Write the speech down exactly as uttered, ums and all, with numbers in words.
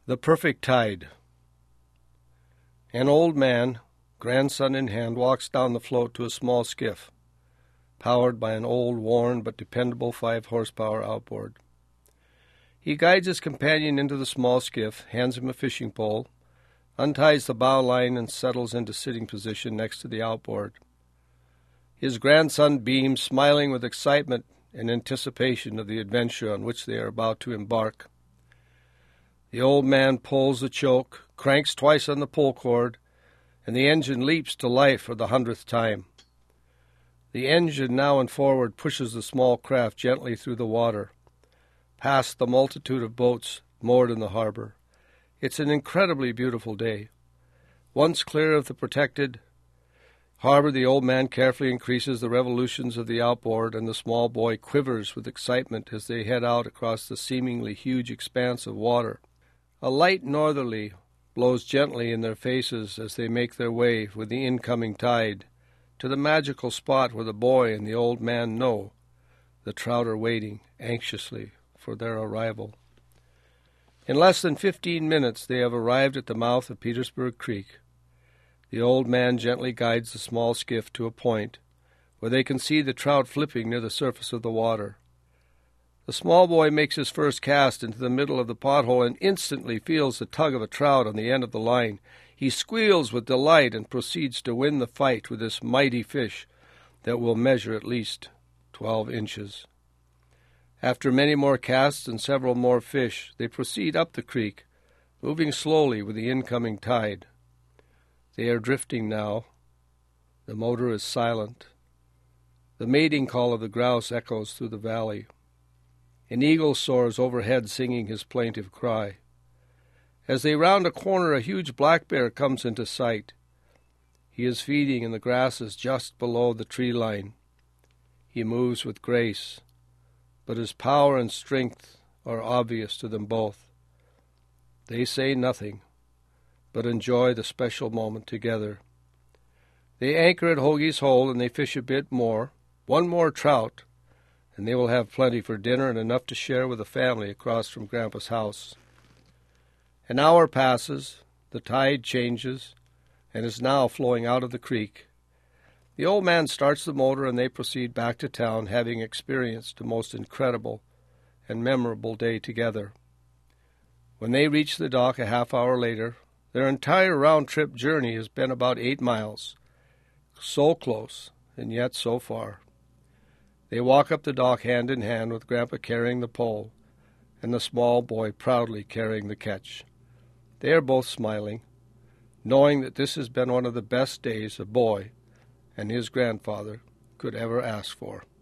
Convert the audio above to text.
The Perfect Tide. An old man, grandson in hand, walks down the float to a small skiff, powered by an old, worn, but dependable five-horsepower outboard. He guides his companion into the small skiff, hands him a fishing pole, unties the bow line, and settles into sitting position next to the outboard. His grandson beams, smiling with excitement and anticipation of the adventure on which they are about to embark. The old man pulls the choke, cranks twice on the pull cord, and the engine leaps to life for the hundredth time. The engine now and forward pushes the small craft gently through the water, past the multitude of boats moored in the harbor. It's an incredibly beautiful day. Once clear of the protected harbor, the old man carefully increases the revolutions of the outboard, and the small boy quivers with excitement as they head out across the seemingly huge expanse of water. A light northerly blows gently in their faces as they make their way with the incoming tide to the magical spot where the boy and the old man know the trout are waiting anxiously for their arrival. In less than fifteen minutes they have arrived at the mouth of Petersburg Creek. The old man gently guides the small skiff to a point where they can see the trout flipping near the surface of the water. The small boy makes his first cast into the middle of the pothole and instantly feels the tug of a trout on the end of the line. He squeals with delight and proceeds to win the fight with this mighty fish that will measure at least twelve inches. After many more casts and several more fish, they proceed up the creek, moving slowly with the incoming tide. They are drifting now. The motor is silent. The mating call of the grouse echoes through the valley. An eagle soars overhead, singing his plaintive cry. As they round a corner, a huge black bear comes into sight. He is feeding in the grasses just below the tree line. He moves with grace, but his power and strength are obvious to them both. They say nothing, but enjoy the special moment together. They anchor at Hoagie's Hole, and they fish a bit more, one more trout, and they will have plenty for dinner and enough to share with the family across from Grandpa's house. An hour passes, the tide changes, and is now flowing out of the creek. The old man starts the motor, and they proceed back to town, having experienced a most incredible and memorable day together. When they reach the dock a half hour later, their entire round-trip journey has been about eight miles. So close, and yet so far. They walk up the dock hand in hand, with Grandpa carrying the pole and the small boy proudly carrying the catch. They are both smiling, knowing that this has been one of the best days a boy and his grandfather could ever ask for.